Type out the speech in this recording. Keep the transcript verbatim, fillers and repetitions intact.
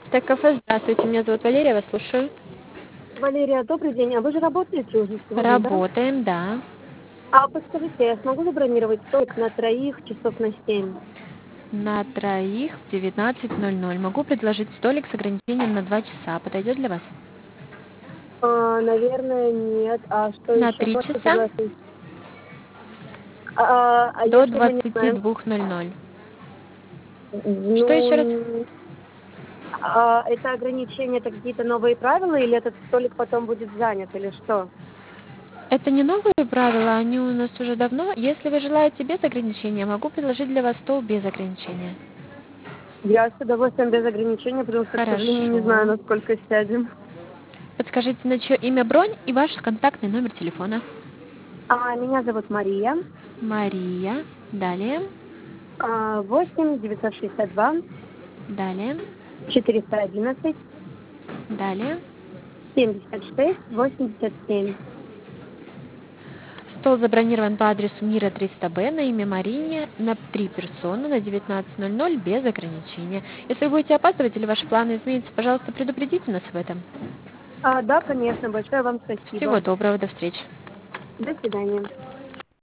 Так, кафе, здравствуйте, меня зовут Валерия, вас слушаю. Валерия, добрый день. А вы же работаете уже сегодня, да? Работаем, да. А подскажите, я смогу забронировать столик на троих часов на семь? На троих в девятнадцать ноль ноль. Могу предложить столик с ограничением на два часа. Подойдет для вас? А, наверное, нет. А что На еще три можете часа предложить? А, а до если мы не двадцати знаем? двух ноль ноль. Что еще раз? Ну, н- а, это ограничения, это какие-то новые правила, или этот столик потом будет занят, или что? Это не новые правила, они у нас уже давно. Если вы желаете без ограничения, могу предложить для вас стол без ограничения. Я с удовольствием без ограничений, потому что, к сожалению, не знаю, Хорошо. насколько сядем. Подскажите, на чье имя бронь и ваш контактный номер телефона. А, меня зовут Мария. Мария. Далее. А, восемь девятьсот шестьдесят два Далее. четыреста одиннадцать Далее. семьдесят шесть восемьдесят семь. Стол забронирован по адресу Мира триста Б на имя Марини на три персоны на девятнадцать ноль ноль без ограничения. Если вы будете опаздывать или ваши планы изменятся, пожалуйста, предупредите нас об этом. А, да, конечно. Большое вам Всего спасибо. доброго, до встречи. До свидания.